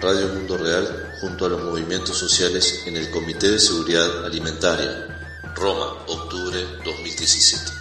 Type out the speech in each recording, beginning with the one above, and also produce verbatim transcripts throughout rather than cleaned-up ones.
Radio Mundo Real junto a los movimientos sociales en el Comité de Seguridad Alimentaria. Roma, octubre dos mil diecisiete.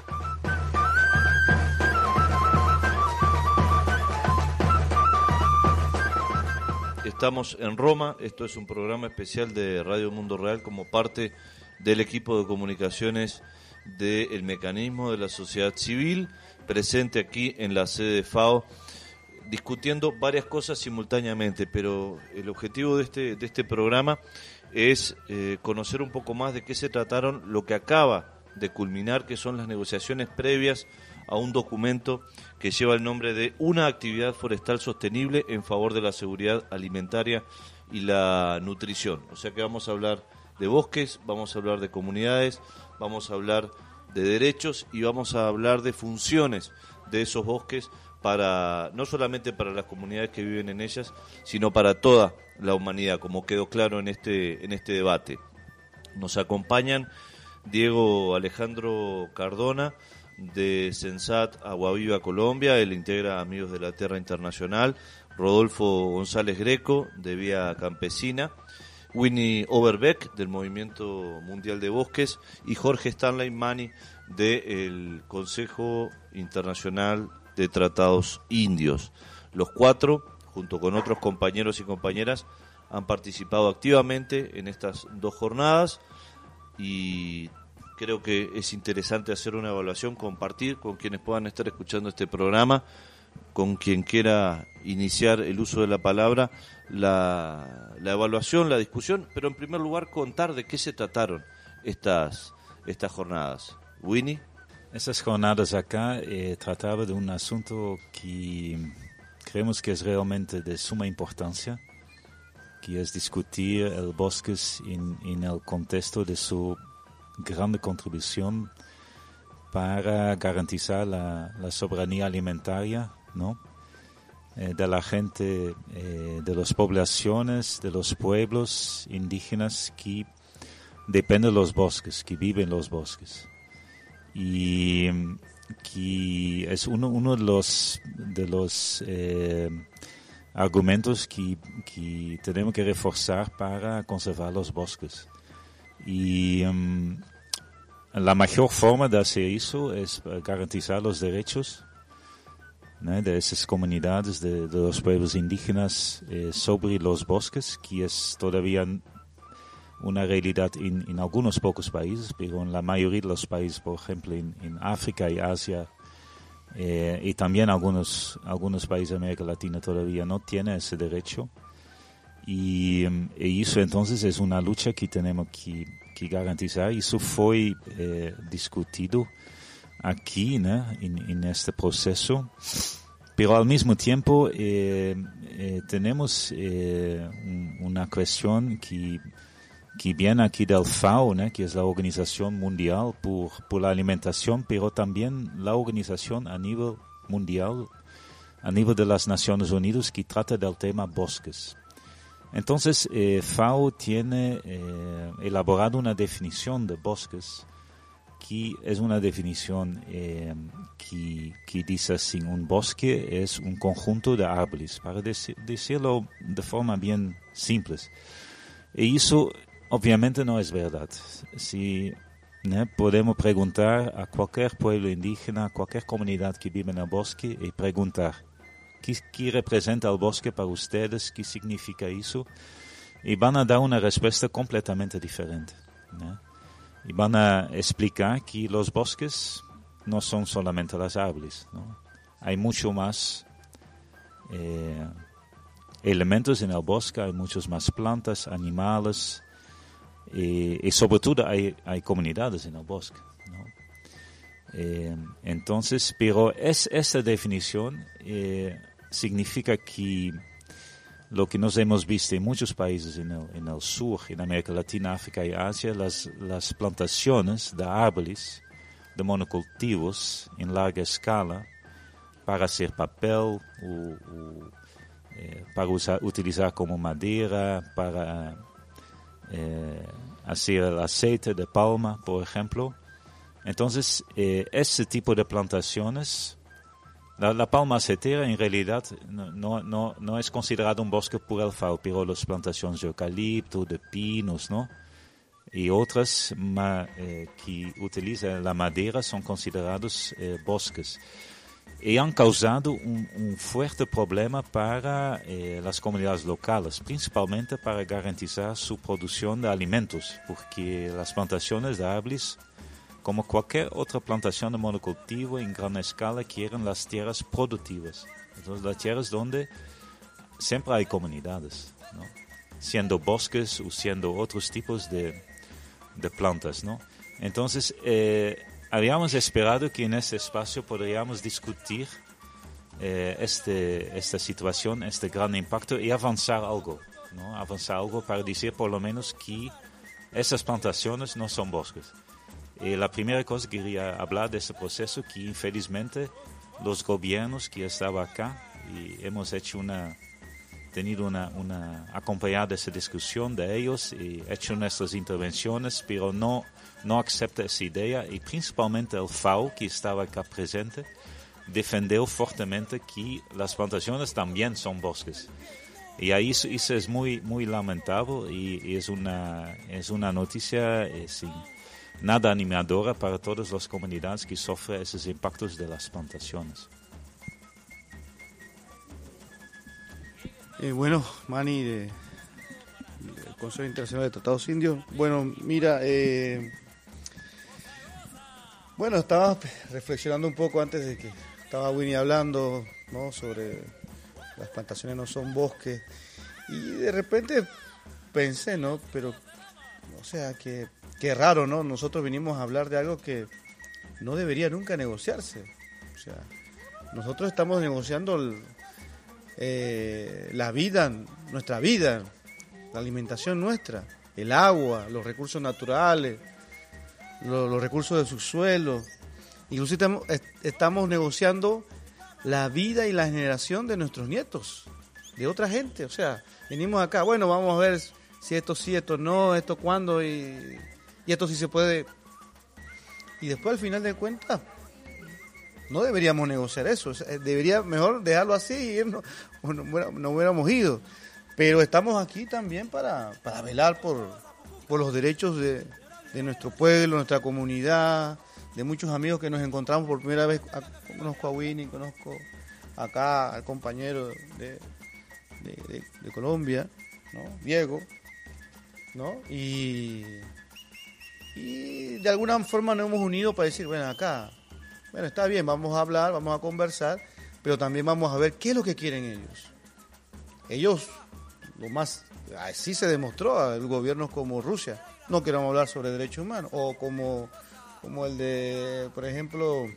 Estamos en Roma, esto es un programa especial de Radio Mundo Real como parte del equipo de comunicaciones del Mecanismo de la Sociedad Civil, presente aquí en la sede de FAO, discutiendo varias cosas simultáneamente, pero el objetivo de este, de este programa es eh, conocer un poco más de qué se trataron lo que acaba de culminar, que son las negociaciones previas a un documento que lleva el nombre de Una actividad forestal sostenible en favor de la seguridad alimentaria y la nutrición. O sea que vamos a hablar de bosques, vamos a hablar de comunidades, vamos a hablar de derechos y vamos a hablar de funciones de esos bosques para no solamente para las comunidades que viven en ellas, sino para toda la humanidad, como quedó claro en este en este debate. Nos acompañan Diego Alejandro Cardona, de Sensat Aguaviva Colombia, él integra Amigos de la Tierra Internacional, Rodolfo González Greco, de Vía Campesina, Winnie Overbeck, del Movimiento Mundial de Bosques, y Jorge Stanley Mani, del Consejo Internacional de Tratados Indios. Los cuatro, junto con otros compañeros y compañeras, han participado activamente en estas dos jornadas y creo que es interesante hacer una evaluación, compartir con quienes puedan estar escuchando este programa, con quien quiera iniciar el uso de la palabra, la, la evaluación, la discusión, pero en primer lugar contar de qué se trataron estas, estas jornadas. Winnie. Estas jornadas acá eh, trataban de un asunto que creemos que es realmente de suma importancia, que es discutir el bosque en, en el contexto de su grande contribución para garantizar la, la soberanía alimentaria, ¿no? Eh, de la gente, eh, de las poblaciones, de los pueblos indígenas que dependen de los bosques, que viven en los bosques. Y que es uno, uno de los, de los eh, argumentos que, que tenemos que reforzar para conservar los bosques. Y um, la mejor forma de hacer eso es garantizar los derechos, ¿no?, de esas comunidades, de, de los pueblos indígenas eh, sobre los bosques, que es todavía una realidad en, en algunos pocos países, pero en la mayoría de los países, por ejemplo, en, en África y Asia, eh, y también algunos, algunos países de América Latina todavía no tienen ese derecho. Y, y eso entonces es una lucha que tenemos que, que garantizar. Eso fue eh, discutido aquí, ¿no?, en, en este proceso. Pero al mismo tiempo eh, eh, tenemos eh, un, una cuestión que, que viene aquí del FAO, ¿no?, que es la Organización Mundial por, por la Alimentación, pero también la organización a nivel mundial, a nivel de las Naciones Unidas, que trata del tema bosques. Entonces, eh, FAO tiene eh, elaborado una definición de bosques que es una definición eh, que, que dice así: un bosque es un conjunto de árboles, para dec- decirlo de forma bien simple. Y eso obviamente no es verdad. Si ¿no? podemos preguntar a cualquier pueblo indígena, a cualquier comunidad que vive en el bosque y preguntar: ¿Qué, ¿Qué representa el bosque para ustedes? ¿Qué significa eso? Y van a dar una respuesta completamente diferente, ¿no? Y van a explicar que los bosques no son solamente las árboles, ¿no? Hay mucho más eh, elementos en el bosque, hay muchas más plantas, animales, eh, y sobre todo hay, hay comunidades en el bosque, ¿no? Eh, entonces, pero es esta definición eh, significa que lo que nos hemos visto en muchos países en el, en el sur, en América Latina, África y Asia, las, las plantaciones de árboles, de monocultivos en larga escala, para hacer papel, o, o, eh, para usar, utilizar como madera, para eh, hacer el aceite de palma, por ejemplo. Entonces, eh, ese tipo de plantaciones La, la palma acetera en realidad no, no, no, no es considerado un bosque por el F A O, pero las plantaciones de eucalipto, de pinos, ¿no? Y otras ma, eh, que utilizan la madera son considerados eh, bosques. Y han causado un, un fuerte problema para eh, las comunidades locales, principalmente para garantizar su producción de alimentos, porque las plantaciones de árboles, como cualquier otra plantación de monocultivo en gran escala, quieren las tierras productivas. Entonces, las tierras donde siempre hay comunidades, ¿no? Siendo bosques o siendo otros tipos de, de plantas, ¿no? Entonces, eh, habíamos esperado que en este espacio podríamos discutir eh, este, esta situación, este gran impacto y avanzar algo, ¿no? Avanzar algo para decir por lo menos que esas plantaciones no son bosques. Y la primera cosa que quería hablar de ese proceso, que infelizmente los gobiernos que estaban acá, y hemos hecho una, tenido una, una acompañada esa discusión de ellos y hecho nuestras intervenciones, pero no, no acepta esa idea, y principalmente el F A O, que estaba acá presente, defendió fuertemente que las plantaciones también son bosques. Y ahí eso, eso es muy, muy lamentable y, y es, una, es una noticia eh, sin nada animadora para todas las comunidades que sufren esos impactos de las plantaciones. Eh, bueno, Manny, de, del Consejo Internacional de Tratados Indios. Bueno, mira, eh, bueno, estaba reflexionando un poco antes de que estaba Winnie hablando, ¿no?, sobre las plantaciones no son bosques, y de repente pensé, ¿no?, pero, o sea, que qué raro, ¿no? Nosotros vinimos a hablar de algo que no debería nunca negociarse. O sea, nosotros estamos negociando el, eh, la vida, nuestra vida, la alimentación nuestra, el agua, los recursos naturales, los, los recursos del subsuelo. Incluso estamos, estamos negociando la vida y la generación de nuestros nietos, de otra gente. O sea, venimos acá, bueno, vamos a ver si esto sí, esto no, esto cuándo, y... Y esto sí se puede. Y después, al final de cuentas, no deberíamos negociar eso. Debería mejor dejarlo así y irnos, no, no hubiéramos ido. Pero estamos aquí también para, para velar por, por los derechos de, de nuestro pueblo, nuestra comunidad, de muchos amigos que nos encontramos por primera vez. Conozco a Winnie, conozco acá al compañero de, de, de, de Colombia, ¿no?, Diego, ¿no? Y... Y de alguna forma nos hemos unido para decir, bueno, acá, bueno, está bien, vamos a hablar, vamos a conversar, pero también vamos a ver qué es lo que quieren ellos. Ellos, lo más, así se demostró, el gobierno como Rusia, no queremos hablar sobre derechos humanos, o como, como el de, por ejemplo,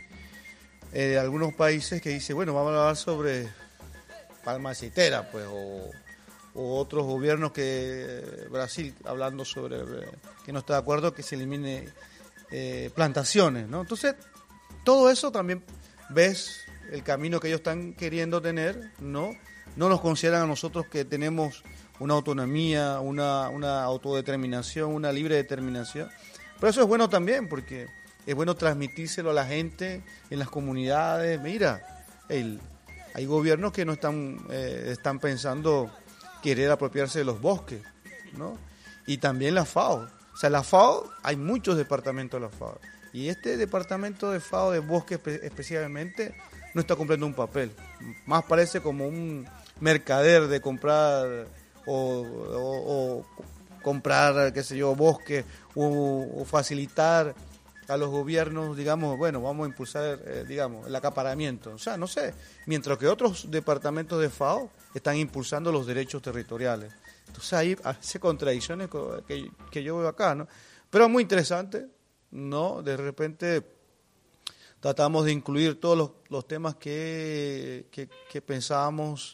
eh, algunos países que dicen, bueno, vamos a hablar sobre palma aceitera, pues, o... o otros gobiernos que Brasil hablando sobre que no está de acuerdo que se elimine eh, plantaciones, ¿no? Entonces todo eso también ves el camino que ellos están queriendo tener, ¿no? No nos consideran a nosotros que tenemos una autonomía, una, una autodeterminación, una libre determinación, pero eso es bueno también porque es bueno transmitírselo a la gente en las comunidades. Mira, el, hay gobiernos que no están eh, están pensando querer apropiarse de los bosques, ¿no? Y también la F A O. O sea, la F A O, hay muchos departamentos de la F A O. Y este departamento de F A O de bosques específicamente no está cumpliendo un papel. Más parece como un mercader de comprar o, o, o comprar, qué sé yo, bosques o, o facilitar a los gobiernos, digamos, bueno, vamos a impulsar, eh, digamos, el acaparamiento. O sea, no sé, mientras que otros departamentos de F A O están impulsando los derechos territoriales. Entonces hay hace contradicciones que, que yo veo acá, ¿no? Pero es muy interesante, ¿no? De repente tratamos de incluir todos los, los temas que, que, que pensábamos,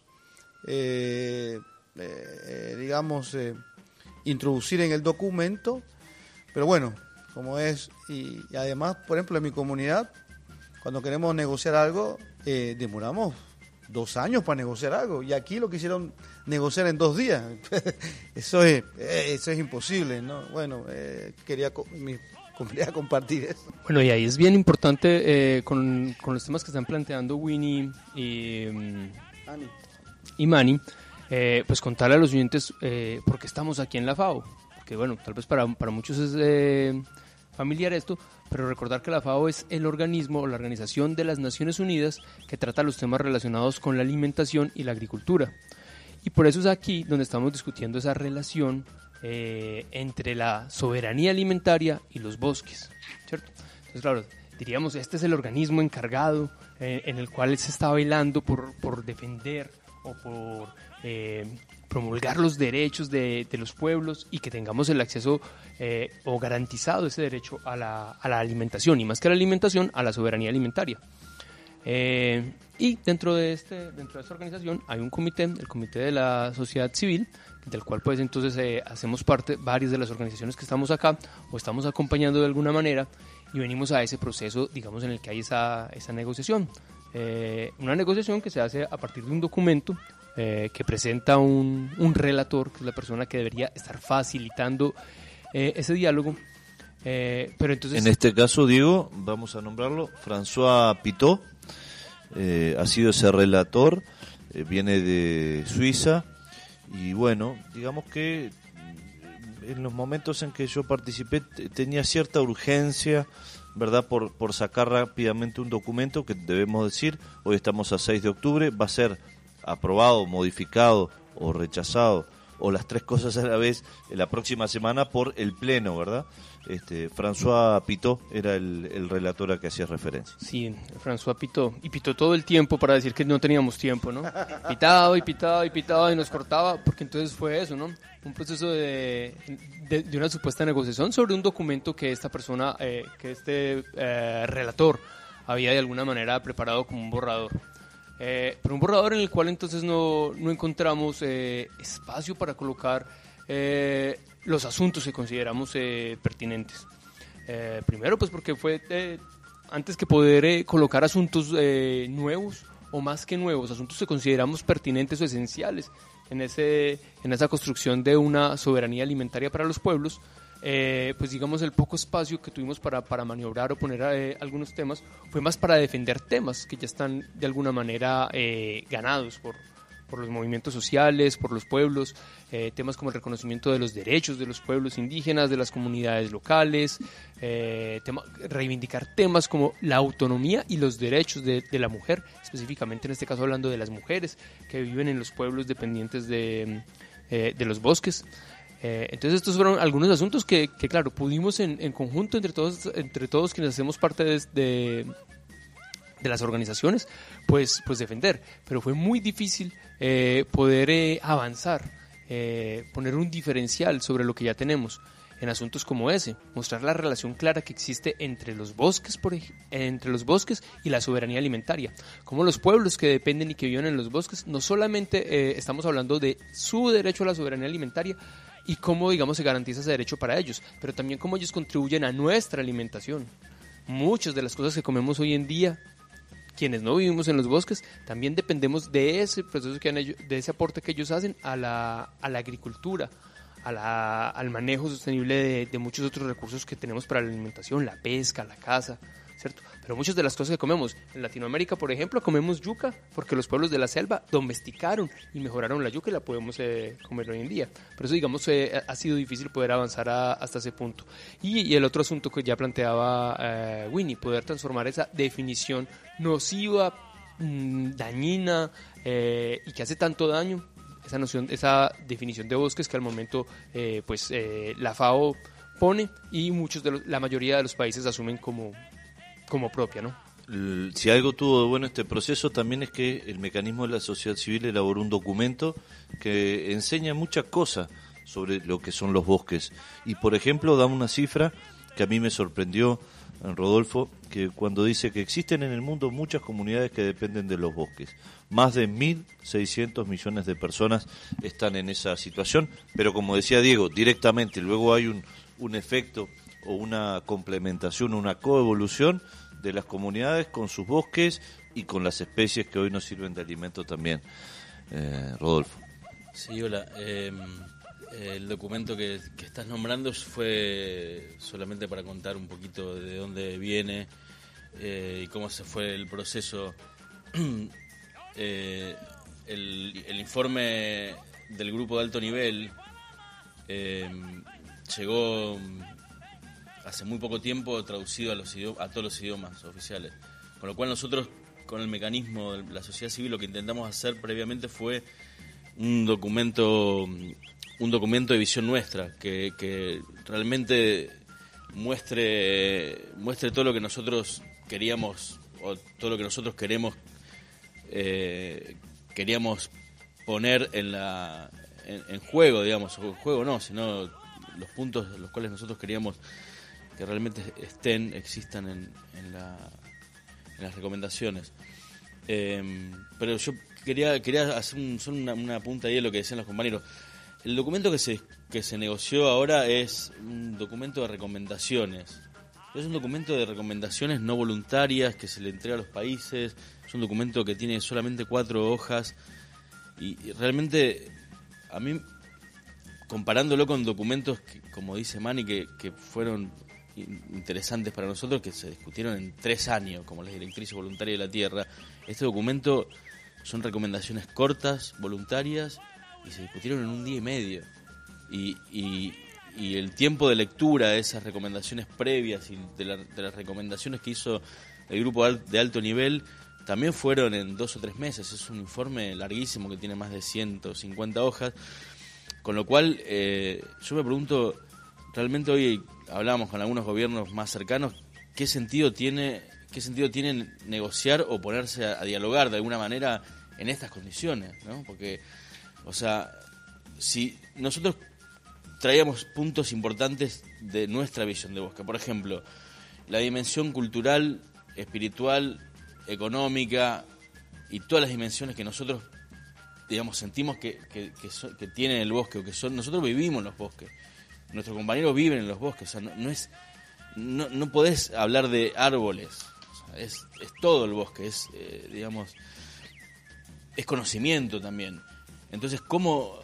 eh, eh, digamos, eh, introducir en el documento, pero bueno, como es, y, y además, por ejemplo, en mi comunidad, cuando queremos negociar algo, eh, demoramos dos años para negociar algo, y aquí lo quisieron negociar en dos días. Eso es, eso es imposible, ¿no? Bueno, eh, quería, mis a compartir eso. Bueno, y ahí es bien importante eh, con, con los temas que están planteando Winnie y, Ani. y Manny, eh, pues contarle a los oyentes eh, por qué estamos aquí en la FAO. Porque bueno, tal vez para, para muchos es eh, familiar esto, pero recordar que la FAO es el organismo o la Organización de las Naciones Unidas que trata los temas relacionados con la alimentación y la agricultura. Y por eso es aquí donde estamos discutiendo esa relación eh, entre la soberanía alimentaria y los bosques, ¿cierto? Entonces, claro, diríamos, este es el organismo encargado eh, en el cual se está velando por, por defender o por eh, promulgar los derechos de, de los pueblos y que tengamos el acceso eh, o garantizado ese derecho a la, a la alimentación, y más que a la alimentación, a la soberanía alimentaria. Eh, y dentro de, este, dentro de esta organización hay un comité, el Comité de la Sociedad Civil, del cual pues entonces eh, hacemos parte varias de las organizaciones que estamos acá o estamos acompañando de alguna manera, y venimos a ese proceso, digamos, en el que hay esa, esa negociación. Eh, una negociación que se hace a partir de un documento eh, que presenta un, un relator, que es la persona que debería estar facilitando eh, ese diálogo. Eh, pero entonces, en este caso, Diego, vamos a nombrarlo, François Pitot, eh, ha sido ese relator, eh, viene de Suiza, y bueno, digamos que en los momentos en que yo participé t- tenía cierta urgencia, ¿verdad?, por, por sacar rápidamente un documento que debemos decir, hoy estamos a seis de octubre, va a ser aprobado, modificado o rechazado, o las tres cosas a la vez, en la próxima semana por el Pleno, ¿verdad? Este, François Pitot era el, el relator a que hacía referencia. Sí, François Pitot. Y pitó todo el tiempo para decir que no teníamos tiempo, ¿no? Pitado y pitado y pitado y nos cortaba, porque entonces fue eso, ¿no? Un proceso de, de, de una supuesta negociación sobre un documento que esta persona, eh, que este eh, relator había de alguna manera preparado como un borrador. Eh, pero un borrador en el cual entonces no, no encontramos eh, espacio para colocar eh, los asuntos que consideramos eh, pertinentes. Eh, primero, pues porque fue eh, antes que poder eh, colocar asuntos eh, nuevos o más que nuevos, asuntos que consideramos pertinentes o esenciales en, ese, en esa construcción de una soberanía alimentaria para los pueblos. Eh, pues digamos el poco espacio que tuvimos para, para maniobrar o poner eh, algunos temas fue más para defender temas que ya están de alguna manera eh, ganados por, por los movimientos sociales, por los pueblos, eh, temas como el reconocimiento de los derechos de los pueblos indígenas, de las comunidades locales, eh, tema, reivindicar temas como la autonomía y los derechos de, de la mujer, específicamente en este caso hablando de las mujeres que viven en los pueblos dependientes de, eh, de los bosques. Eh, entonces estos fueron algunos asuntos que, que claro, pudimos en, en conjunto entre todos, entre todos quienes hacemos parte de, de, de las organizaciones, pues, pues defender, pero fue muy difícil eh, poder eh, avanzar, eh, poner un diferencial sobre lo que ya tenemos en asuntos como ese, mostrar la relación clara que existe entre los bosques, por ej- entre los bosques y la soberanía alimentaria, como los pueblos que dependen y que viven en los bosques, no solamente eh, estamos hablando de su derecho a la soberanía alimentaria, y cómo, digamos, se garantiza ese derecho para ellos, pero también cómo ellos contribuyen a nuestra alimentación. Muchas de las cosas que comemos hoy en día, quienes no vivimos en los bosques, también dependemos de ese proceso que han ellos, de ese aporte que ellos hacen a la, a la agricultura, a la, al manejo sostenible de, de muchos otros recursos que tenemos para la alimentación, la pesca, la caza, ¿cierto? Pero muchas de las cosas que comemos en Latinoamérica, por ejemplo, comemos yuca porque los pueblos de la selva domesticaron y mejoraron la yuca y la podemos eh, comer hoy en día. Por eso, digamos, eh, ha sido difícil poder avanzar a, hasta ese punto. Y, y el otro asunto que ya planteaba eh, Winnie, poder transformar esa definición nociva, mmm, dañina eh, y que hace tanto daño, esa noción, esa definición de bosques que al momento eh, pues eh, la FAO pone y muchos de los, la mayoría de los países asumen como como propia, ¿no? Si algo tuvo de bueno este proceso también es que el mecanismo de la sociedad civil elaboró un documento que enseña muchas cosas sobre lo que son los bosques. Y por ejemplo da una cifra que a mí me sorprendió, Rodolfo, que cuando dice que existen en el mundo muchas comunidades que dependen de los bosques. Más de mil seiscientos millones de personas están en esa situación, pero como decía Diego, directamente luego hay un, un efecto o una complementación, una coevolución de las comunidades con sus bosques y con las especies que hoy nos sirven de alimento también. Eh, Rodolfo. Sí, hola. Eh, El documento que, que estás nombrando fue solamente para contar un poquito de dónde viene eh, y cómo se fue el proceso. eh, el, el informe del grupo de alto nivel eh, llegó hace muy poco tiempo traducido a, los idioma, a todos los idiomas oficiales, con lo cual nosotros con el mecanismo de la sociedad civil lo que intentamos hacer previamente fue un documento un documento de visión nuestra que, que realmente muestre muestre todo lo que nosotros queríamos o todo lo que nosotros queremos eh, queríamos poner en la en, en juego, digamos, o juego no, sino los puntos los cuales nosotros queríamos que realmente estén, existan en, en, la, en las recomendaciones. Eh, pero yo quería quería hacer un, solo una, una punta ahí de lo que decían los compañeros. El documento que se que se negoció ahora es un documento de recomendaciones. Es un documento de recomendaciones no voluntarias que se le entrega a los países. Es un documento que tiene solamente cuatro hojas y, y realmente a mí, comparándolo con documentos que, como dice Manny, que, que fueron interesantes para nosotros, que se discutieron en tres años, como las directrices voluntarias de la Tierra, este documento son recomendaciones cortas, voluntarias, y se discutieron en un día y medio. Y, y, y el tiempo de lectura de esas recomendaciones previas y de, la, de las recomendaciones que hizo el grupo de alto nivel también fueron en dos o tres meses. Es un informe larguísimo que tiene más de ciento cincuenta hojas, con lo cual eh, yo me pregunto, realmente hoy hablamos con algunos gobiernos más cercanos, ¿qué sentido tiene, qué sentido tiene negociar o ponerse a, a dialogar de alguna manera en estas condiciones, ¿no? Porque, o sea, si nosotros traíamos puntos importantes de nuestra visión de Bosque, por ejemplo, la dimensión cultural, espiritual, económica y todas las dimensiones que nosotros, digamos, sentimos que, que, que, so, que tiene el bosque, o que son, nosotros vivimos en los bosques, nuestros compañeros viven en los bosques, o sea, no, no es, no, no podés hablar de árboles, o sea, es, es todo el bosque, es, eh, digamos, es conocimiento también. Entonces, ¿cómo,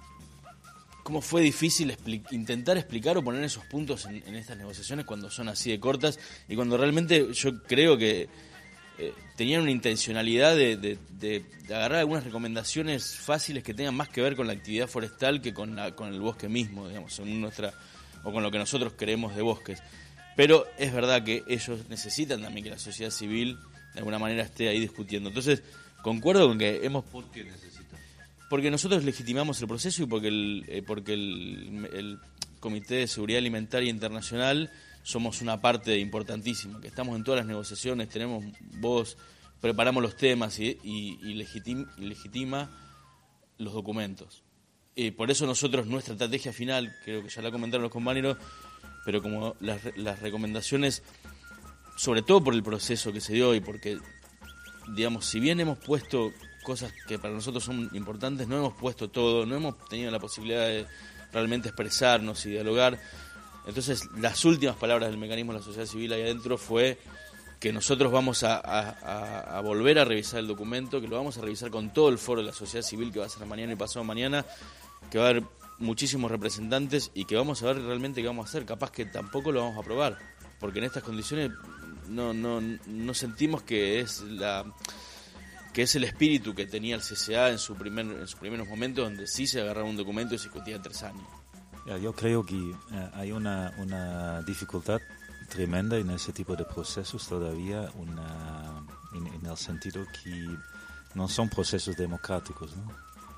cómo fue difícil expli- intentar explicar o poner esos puntos en, en estas negociaciones cuando son así de cortas y cuando realmente yo creo que eh, tenían una intencionalidad de, de, de, de agarrar algunas recomendaciones fáciles que tengan más que ver con la actividad forestal que con, la, con el bosque mismo, digamos, según nuestra, o con lo que nosotros queremos de bosques. Pero es verdad que ellos necesitan también que la sociedad civil de alguna manera esté ahí discutiendo. Entonces, concuerdo con que hemos... ¿Por qué necesitan? Porque nosotros legitimamos el proceso y porque el, eh, porque el, el Comité de Seguridad Alimentaria Internacional somos una parte importantísima, que estamos en todas las negociaciones, tenemos voz, preparamos los temas y, y, y, legitim, y legitima los documentos. Y por eso nosotros, nuestra estrategia final, creo que ya la comentaron los compañeros, pero como las, las recomendaciones, sobre todo por el proceso que se dio y porque, digamos, si bien hemos puesto cosas que para nosotros son importantes, no hemos puesto todo, no hemos tenido la posibilidad de realmente expresarnos y dialogar. Entonces, las últimas palabras del mecanismo de la sociedad civil ahí adentro fue que nosotros vamos a, a, a volver a revisar el documento, que lo vamos a revisar con todo el foro de la sociedad civil que va a ser mañana y pasado mañana, que va a haber muchísimos representantes y que vamos a ver realmente qué vamos a hacer. Capaz que tampoco lo vamos a aprobar, porque en estas condiciones no, no, no sentimos que es la... que es el espíritu que tenía el C C A en, su primer, en sus primeros momentos, donde sí se agarraba un documento y se discutía tres años. Ya, yo creo que eh, hay una, una dificultad tremenda en ese tipo de procesos todavía, una, en, en el sentido que no son procesos democráticos, ¿no?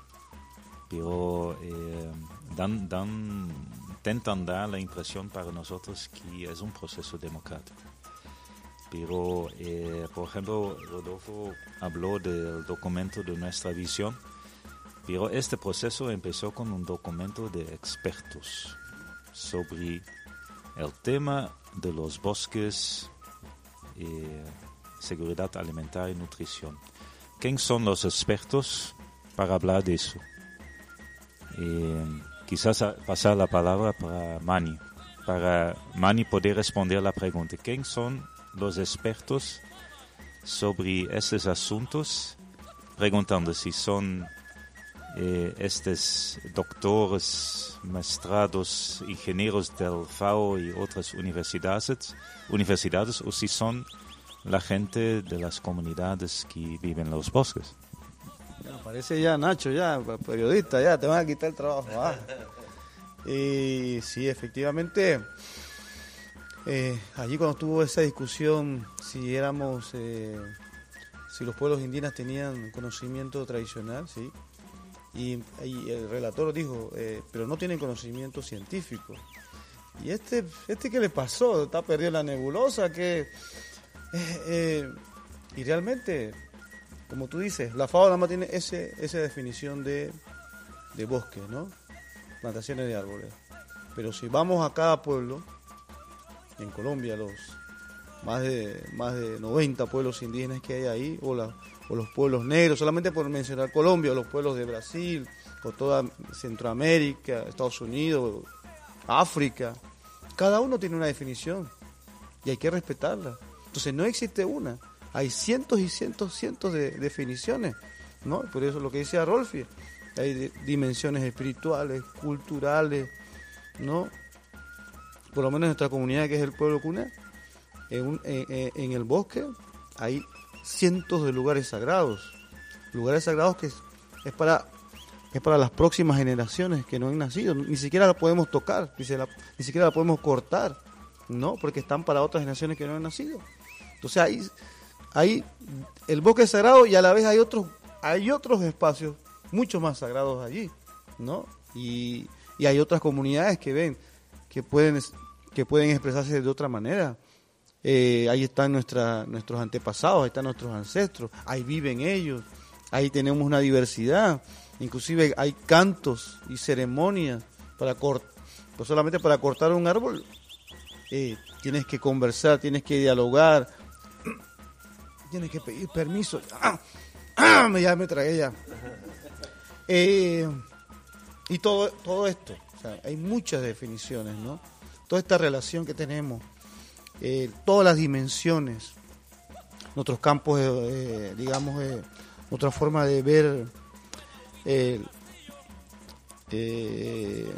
Pero eh, dan, dan, intentan dar la impresión para nosotros que es un proceso democrático. Pero, eh, por ejemplo, Rodolfo habló del documento de nuestra visión, pero este proceso empezó con un documento de expertos sobre el tema de los bosques, eh, seguridad alimentaria y nutrición. ¿Quiénes son los expertos para hablar de eso? Eh, quizás a pasar la palabra para Manny, para Manny poder responder la pregunta. ¿Quiénes son los expertos sobre esos asuntos, preguntando si son eh, estos doctores, maestrados, ingenieros del F A O y otras universidades, universidades o si son la gente de las comunidades que viven en los bosques. Ya, parece ya Nacho, ya, periodista, ya, te van a quitar el trabajo. Ah. Y sí, efectivamente, eh, allí cuando tuvo esa discusión, si éramos, eh, si los pueblos indígenas tenían conocimiento tradicional, sí, y, y el relator dijo, eh, pero no tienen conocimiento científico. Y este, este ¿qué le pasó? Está perdido en la nebulosa, que eh, eh, y realmente, como tú dices, la F A O nada más tiene ese, esa definición de, de bosque, ¿no? Plantaciones de árboles. Pero si vamos a cada pueblo, en Colombia, los más de más de noventa pueblos indígenas que hay ahí, o, la, o los pueblos negros, solamente por mencionar Colombia, o los pueblos de Brasil, o toda Centroamérica, Estados Unidos, África, cada uno tiene una definición y hay que respetarla. Entonces no existe una, hay cientos y cientos, cientos de definiciones, ¿no? Por eso lo que decía Rolfi, hay de, dimensiones espirituales, culturales, ¿no? Por lo menos en nuestra comunidad, que es el pueblo Cuna, en, un, en, en el bosque hay cientos de lugares sagrados, lugares sagrados que es, es para es para las próximas generaciones que no han nacido, ni siquiera la podemos tocar, ni, se la, ni siquiera la podemos cortar, ¿no? Porque están para otras generaciones que no han nacido. Entonces ahí, ahí el bosque es sagrado y a la vez hay otros, hay otros espacios mucho más sagrados allí, ¿no? Y, y hay otras comunidades que ven, que pueden, que pueden expresarse de otra manera. Eh, ahí están nuestra, nuestros antepasados, ahí están nuestros ancestros, ahí viven ellos, ahí tenemos una diversidad, inclusive hay cantos y ceremonias para cortar, no solamente para cortar un árbol, eh, tienes que conversar, tienes que dialogar, tienes que pedir permiso. ¡Ah! ¡Ah! Ya me tragué ya. Eh, y todo, todo esto, o sea, hay muchas definiciones, ¿no? Toda esta relación que tenemos, eh, todas las dimensiones, nuestros campos, eh, digamos, eh, nuestra forma de ver, eh, eh,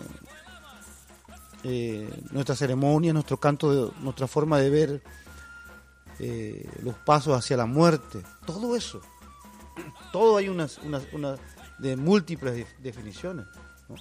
eh, nuestra ceremonia, nuestro canto, de, nuestra forma de ver eh, los pasos hacia la muerte, todo eso, todo hay unas, unas, unas de múltiples de, definiciones, ¿no?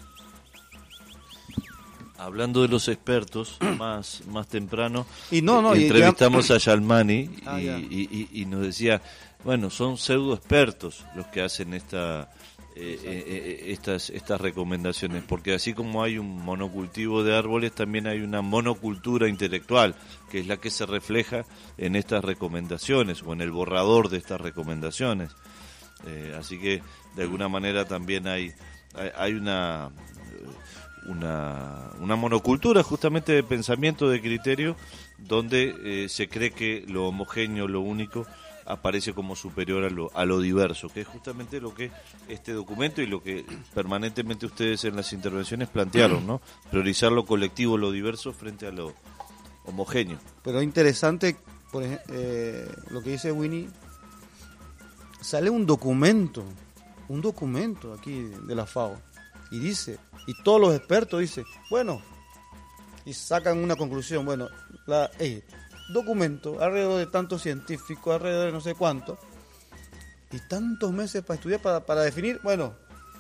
Hablando de los expertos, más, más temprano, y no, no, entrevistamos y ya... a Yalmani ah, y, y, y, y nos decía, bueno, son pseudo expertos los que hacen esta, eh, eh, estas, estas recomendaciones, porque así como hay un monocultivo de árboles, también hay una monocultura intelectual, que es la que se refleja en estas recomendaciones o en el borrador de estas recomendaciones. Eh, así que de alguna manera también hay, hay, hay una... Una, una monocultura justamente de pensamiento, de criterio, donde eh, se cree que lo homogéneo, lo único, aparece como superior a lo, a lo diverso, que es justamente lo que este documento y lo que permanentemente ustedes en las intervenciones plantearon, ¿no? Priorizar lo colectivo, lo diverso frente a lo homogéneo. Pero es interesante, por ejemplo, eh, lo que dice Winnie, sale un documento, un documento aquí de la F A O, y dice, y todos los expertos dicen, bueno, y sacan una conclusión, bueno, la eh, documento, alrededor de tantos científicos, alrededor de no sé cuánto, y tantos meses para estudiar, para, para definir, bueno,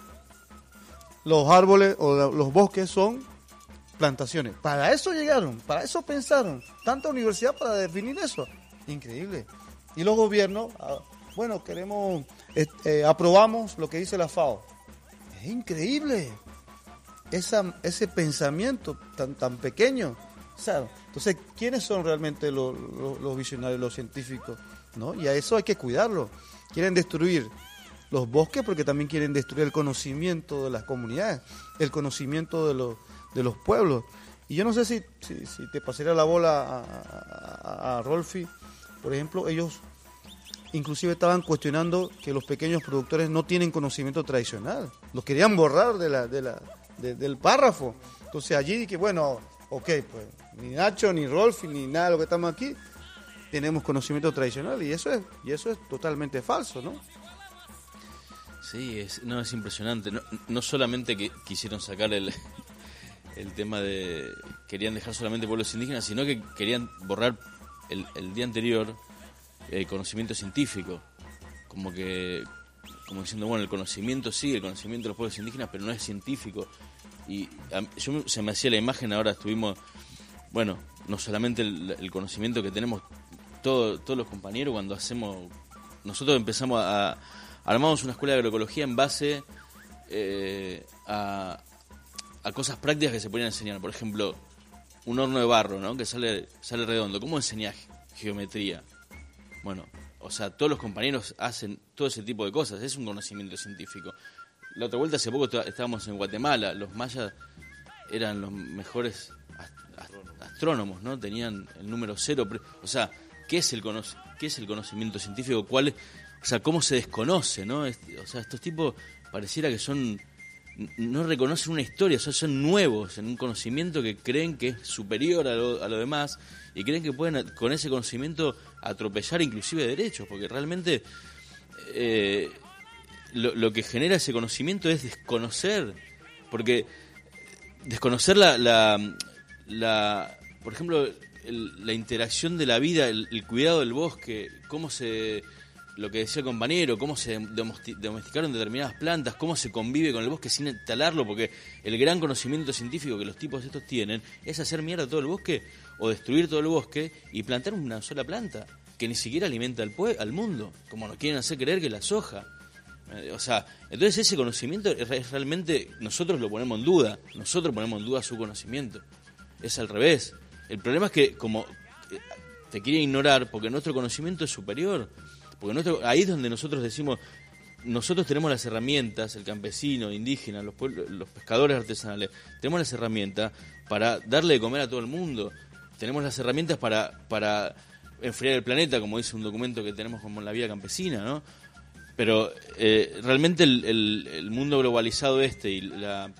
los árboles o los bosques son plantaciones. Para eso llegaron, para eso pensaron, tanta universidad para definir eso. Increíble. Y los gobiernos, bueno, queremos, eh, aprobamos lo que dice la F A O. Es increíble esa, ese pensamiento tan tan pequeño, ¿sabes? Entonces, ¿quiénes son realmente los, los, los visionarios, los científicos? ¿No? Y a eso hay que cuidarlo. Quieren destruir los bosques porque también quieren destruir el conocimiento de las comunidades, el conocimiento de los, de los pueblos. Y yo no sé si, si, si te pasaría la bola a, a, a Rolfi, por ejemplo, ellos inclusive estaban cuestionando que los pequeños productores no tienen conocimiento tradicional. Los querían borrar de la, de la, de, del párrafo. Entonces allí dije, bueno, ok, pues ni Nacho, ni Rolfi, ni nada de lo que estamos aquí, tenemos conocimiento tradicional. Y eso es, y eso es totalmente falso, ¿no? Sí, es, no, es impresionante. No, no solamente que quisieron sacar el, el tema de... Querían dejar solamente pueblos indígenas, sino que querían borrar el, el día anterior el conocimiento científico. Como que... Como diciendo, bueno, el conocimiento sí, el conocimiento de los pueblos indígenas, pero no es científico. Y a, yo se me hacía la imagen, ahora estuvimos... Bueno, no solamente el, el conocimiento que tenemos todo, todos los compañeros cuando hacemos... Nosotros empezamos a... Armamos una escuela de agroecología en base eh, a, a cosas prácticas que se podían enseñar. Por ejemplo, un horno de barro, ¿no? Que sale sale redondo. ¿Cómo enseñás geometría? Bueno, o sea, todos los compañeros hacen todo ese tipo de cosas. Es un conocimiento científico. La otra vuelta, hace poco estábamos en Guatemala. Los mayas eran los mejores astrónomos, ¿no? Tenían el número cero. O sea, ¿qué es el, cono- qué es el conocimiento científico? ¿Cuál es? O sea, cómo se desconoce, ¿no? O sea, estos tipos pareciera que son... No reconocen una historia, o sea, son nuevos en un conocimiento que creen que es superior a lo, a lo demás y creen que pueden con ese conocimiento atropellar inclusive derechos, porque realmente eh, lo, lo que genera ese conocimiento es desconocer, porque desconocer la... la, la por ejemplo, el, la interacción de la vida, el, el cuidado del bosque, cómo se... Lo que decía el compañero, cómo se domesticaron determinadas plantas, cómo se convive con el bosque sin talarlo, porque el gran conocimiento científico que los tipos estos tienen es hacer mierda todo el bosque o destruir todo el bosque y plantar una sola planta que ni siquiera alimenta al, pue- al mundo, como nos quieren hacer creer que la soja. O sea, entonces ese conocimiento es, es realmente, nosotros lo ponemos en duda, nosotros ponemos en duda su conocimiento. Es al revés. El problema es que como te quiere ignorar porque nuestro conocimiento es superior. Porque nosotros, ahí es donde nosotros decimos, nosotros tenemos las herramientas, el campesino, el indígena, los, pueblos, los pescadores artesanales, tenemos las herramientas para darle de comer a todo el mundo, tenemos las herramientas para, para enfriar el planeta, como dice un documento que tenemos como en la Vía Campesina, ¿no? Pero eh, realmente el, el, el mundo globalizado este y la,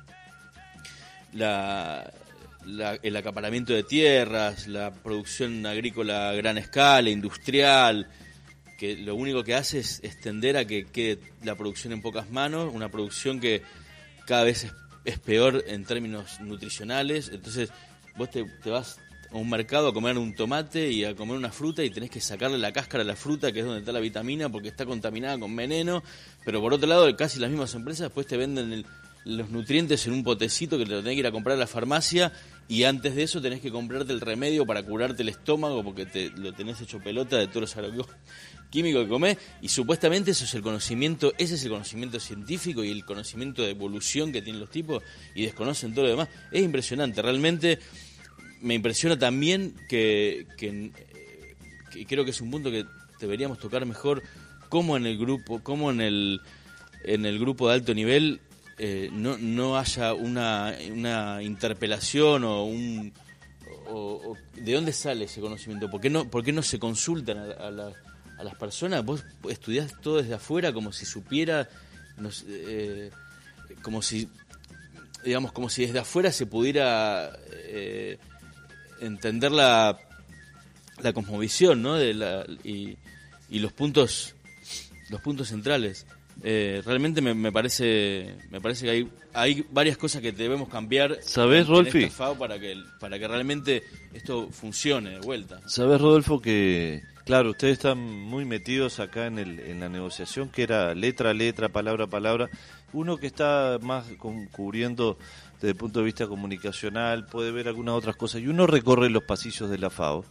la, la, el acaparamiento de tierras, la producción agrícola a gran escala, industrial, que lo único que hace es extender a que quede la producción en pocas manos, una producción que cada vez es, es peor en términos nutricionales. Entonces vos te, te vas a un mercado a comer un tomate y a comer una fruta y tenés que sacarle la cáscara a la fruta, que es donde está la vitamina, porque está contaminada con veneno, pero por otro lado casi las mismas empresas después te venden el, los nutrientes en un potecito que te lo tenés que ir a comprar a la farmacia, y antes de eso tenés que comprarte el remedio para curarte el estómago porque te lo tenés hecho pelota de todos los agroquímicos químico que comés, y supuestamente eso es el conocimiento, ese es el conocimiento científico y el conocimiento de evolución que tienen los tipos, y desconocen todo lo demás. Es impresionante, realmente me impresiona también que, que, que creo que es un punto que deberíamos tocar mejor, cómo en el grupo, cómo en el en el grupo de alto nivel eh, no no haya una una interpelación o un o, o de dónde sale ese conocimiento, por qué no por qué no se consultan a, a la a las personas. Vos estudiás todo desde afuera como si supiera, no sé, eh, como si, digamos, como si desde afuera se pudiera eh, entender la, la cosmovisión, ¿no? De la, y, y los puntos, los puntos centrales. Eh, realmente me, me parece, me parece que hay, hay varias cosas que debemos cambiar. ¿Sabés, Rolfi? Este F A O para que, para que realmente esto funcione de vuelta. ¿Sabés, Rodolfo, que claro, ustedes están muy metidos acá en, el, en la negociación, que era letra a letra, palabra a palabra? Uno que está más con, cubriendo desde el punto de vista comunicacional puede ver algunas otras cosas, y uno recorre los pasillos de la F A O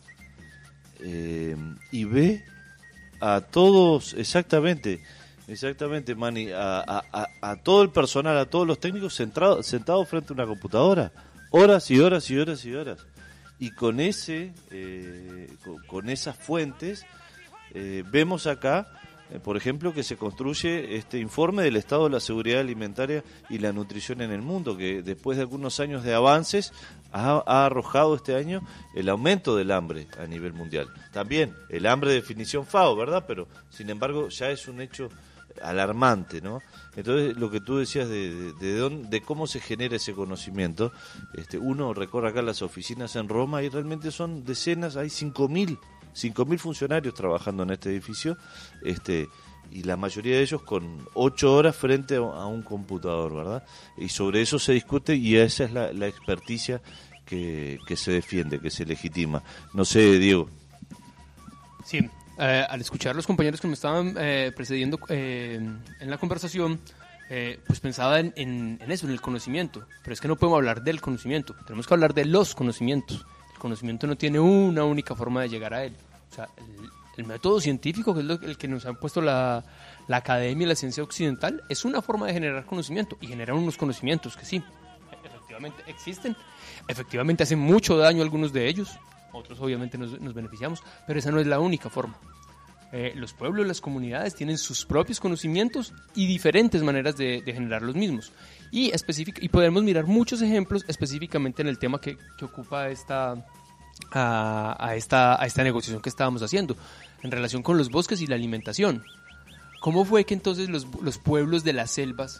eh, y ve a todos, exactamente, exactamente, Manny, a, a, a, a todo el personal, a todos los técnicos sentados sentados frente a una computadora, horas y horas y horas y horas. Y con ese, eh, con, con esas fuentes, eh, vemos acá, eh, por ejemplo, que se construye este informe del estado de la seguridad alimentaria y la nutrición en el mundo, que después de algunos años de avances ha, ha arrojado este año el aumento del hambre a nivel mundial. También el hambre de definición F A O, ¿verdad? Pero, sin embargo, ya es un hecho alarmante, ¿no? Entonces, lo que tú decías de, de, de, dónde, de cómo se genera ese conocimiento, este, uno recorre acá las oficinas en Roma y realmente son decenas, hay cinco mil cinco mil funcionarios trabajando en este edificio, este y la mayoría de ellos con ocho horas frente a un computador, ¿verdad? Y sobre eso se discute y esa es la, la experticia que, que se defiende, que se legitima. No sé, Diego. Sí, eh, al escuchar los compañeros que me estaban eh, precediendo eh, en la conversación, eh, pues pensaba en, en, en eso, en el conocimiento. Pero es que no podemos hablar del conocimiento, tenemos que hablar de los conocimientos. El conocimiento no tiene una única forma de llegar a él. O sea, el, el método científico, que es lo, el que nos ha puesto la, la academia y la ciencia occidental, es una forma de generar conocimiento y generar unos conocimientos que sí, efectivamente existen, efectivamente hacen mucho daño a algunos de ellos, otros obviamente nos, nos beneficiamos, pero esa no es la única forma. Eh, los pueblos, las comunidades tienen sus propios conocimientos y diferentes maneras de, de generar los mismos. Y, específic- y podemos mirar muchos ejemplos específicamente en el tema que, que ocupa esta... A, a, esta, a esta negociación que estábamos haciendo en relación con los bosques y la alimentación. ¿Cómo fue que entonces los, los pueblos de las selvas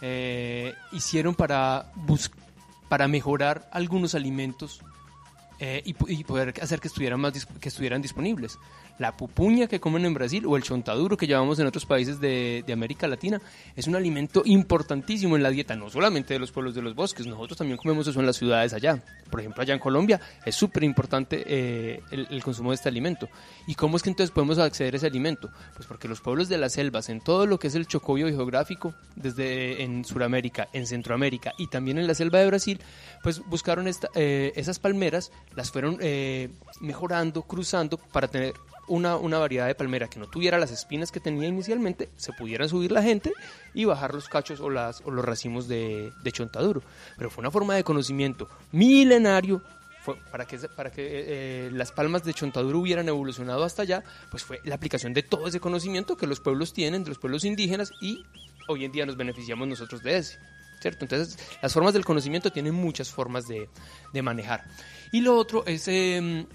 eh, hicieron para, bus- para mejorar algunos alimentos eh, y, y poder hacer que estuvieran, más dis- que estuvieran disponibles? La pupuña que comen en Brasil o el chontaduro que llevamos en otros países de, de América Latina es un alimento importantísimo en la dieta, no solamente de los pueblos de los bosques, nosotros también comemos eso en las ciudades allá. Por ejemplo, allá en Colombia es súper importante eh, el, el consumo de este alimento. ¿Y cómo es que entonces podemos acceder a ese alimento? Pues porque los pueblos de las selvas, en todo lo que es el chocobio geográfico, desde en Sudamérica, en Centroamérica y también en la selva de Brasil, pues buscaron esta, eh, esas palmeras, las fueron eh, mejorando, cruzando para tener Una, una variedad de palmera que no tuviera las espinas que tenía inicialmente, se pudieran subir la gente y bajar los cachos o, las, o los racimos de, de chontaduro. Pero fue una forma de conocimiento milenario. Fue para que, para que eh, las palmas de chontaduro hubieran evolucionado hasta allá, pues fue la aplicación de todo ese conocimiento que los pueblos tienen, de los pueblos indígenas, y hoy en día nos beneficiamos nosotros de ese, ¿cierto? Entonces, las formas del conocimiento tienen muchas formas de, de manejar. Y lo otro es... Eh,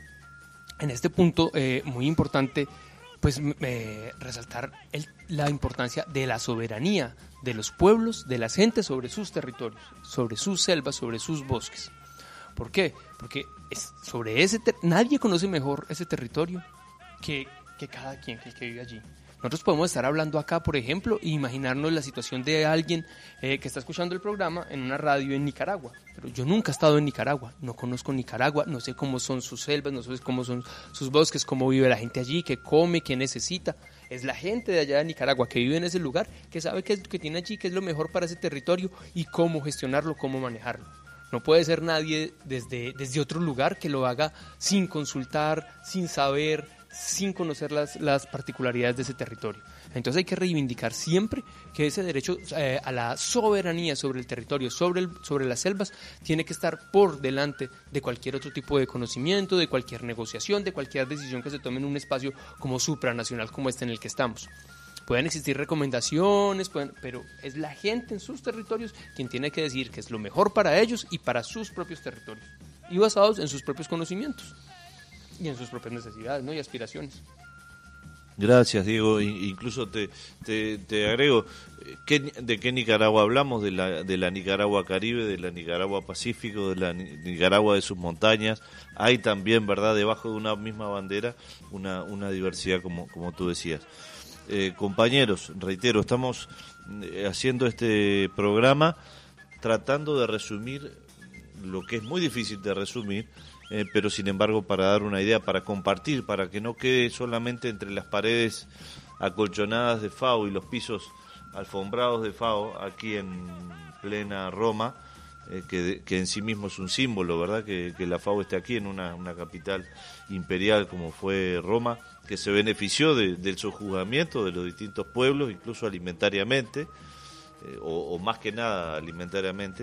En este punto, eh, muy importante, pues eh, resaltar el, la importancia de la soberanía de los pueblos, de las gentes sobre sus territorios, sobre sus selvas, sobre sus bosques. ¿Por qué? Porque es sobre ese ter- nadie conoce mejor ese territorio que, que cada quien, que el que vive allí. Nosotros podemos estar hablando acá, por ejemplo, e imaginarnos la situación de alguien eh, que está escuchando el programa en una radio en Nicaragua. Pero yo nunca he estado en Nicaragua, no conozco Nicaragua, no sé cómo son sus selvas, no sé cómo son sus bosques, cómo vive la gente allí, qué come, qué necesita. Es la gente de allá de Nicaragua que vive en ese lugar, que sabe qué es lo que tiene allí, qué es lo mejor para ese territorio y cómo gestionarlo, cómo manejarlo. No puede ser nadie desde, desde otro lugar que lo haga sin consultar, sin saber, sin conocer las, las particularidades de ese territorio. Entonces hay que reivindicar siempre que ese derecho eh, a la soberanía sobre el territorio, sobre, el, sobre las selvas, tiene que estar por delante de cualquier otro tipo de conocimiento, de cualquier negociación, de cualquier decisión que se tome en un espacio como supranacional como este en el que estamos. Pueden existir recomendaciones, pueden, pero es la gente en sus territorios quien tiene que decir que es lo mejor para ellos y para sus propios territorios, y basados en sus propios conocimientos y en sus propias necesidades, ¿no? Y aspiraciones. Gracias, Diego. Incluso te, te, te agrego, ¿qué, ¿de qué Nicaragua hablamos? De la, de la Nicaragua Caribe, de la Nicaragua Pacífico, de la Nicaragua de sus montañas. Hay también, ¿verdad?, debajo de una misma bandera, una, una diversidad, como, como tú decías. Eh, compañeros, reitero, estamos haciendo este programa tratando de resumir lo que es muy difícil de resumir, eh, pero sin embargo para dar una idea, para compartir, para que no quede solamente entre las paredes acolchonadas de F A O y los pisos alfombrados de F A O aquí en plena Roma, eh, que, que en sí mismo es un símbolo, ¿verdad? Que, que la F A O esté aquí en una, una capital imperial como fue Roma, que se benefició de, del sojuzgamiento de los distintos pueblos, incluso alimentariamente, eh, o, o más que nada alimentariamente.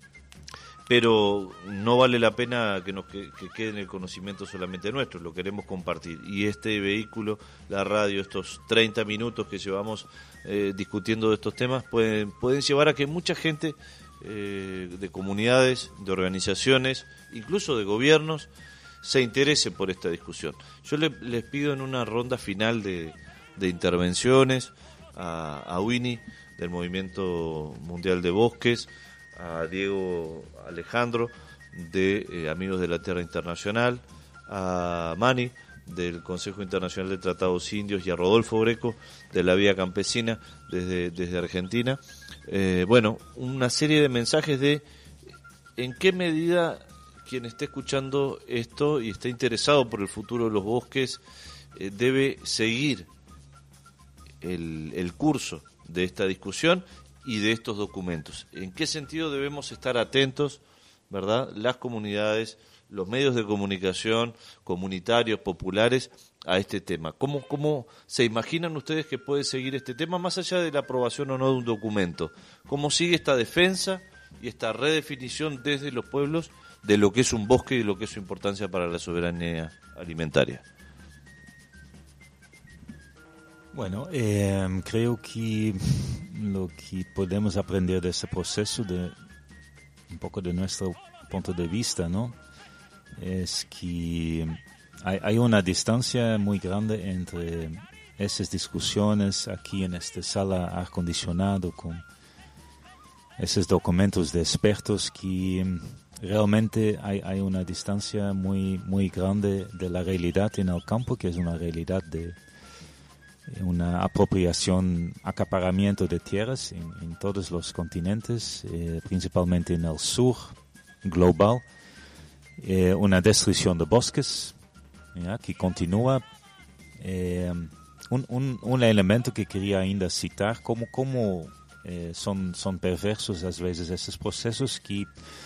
Pero no vale la pena que nos que, que quede en el conocimiento solamente nuestro, lo queremos compartir. Y este vehículo, la radio, estos treinta minutos que llevamos eh, discutiendo de estos temas, pueden, pueden llevar a que mucha gente eh, de comunidades, de organizaciones, incluso de gobiernos, se interese por esta discusión. Yo le, les pido en una ronda final de, de intervenciones a, a Winnie, del Movimiento Mundial de Bosques, a Diego Alejandro de eh, Amigos de la Tierra Internacional, a Mani del Consejo Internacional de Tratados Indios, y a Rodolfo Greco de la Vía Campesina desde, desde Argentina. Eh, bueno, una serie de mensajes de en qué medida quien esté escuchando esto y esté interesado por el futuro de los bosques eh, debe seguir el, el curso de esta discusión y de estos documentos. ¿En qué sentido debemos estar atentos, verdad, las comunidades, los medios de comunicación, comunitarios, populares, a este tema? ¿Cómo, cómo se imaginan ustedes que puede seguir este tema, más allá de la aprobación o no de un documento? ¿Cómo sigue esta defensa y esta redefinición desde los pueblos de lo que es un bosque y lo que es su importancia para la soberanía alimentaria? Bueno, eh, creo que lo que podemos aprender de ese proceso, de un poco de nuestro punto de vista, ¿no?, es que hay, hay una distancia muy grande entre esas discusiones aquí en esta sala acondicionado con esos documentos de expertos, que realmente hay, hay una distancia muy, muy grande de la realidad en el campo, que es una realidad de una apropiación, acaparamiento de tierras en, en todos los continentes, eh, principalmente en el sur global, eh, una destrucción de bosques, ¿ya?, que continúa. Eh, un, un, un elemento que quería ainda citar, como, como eh, son, son perversos a veces esos procesos, que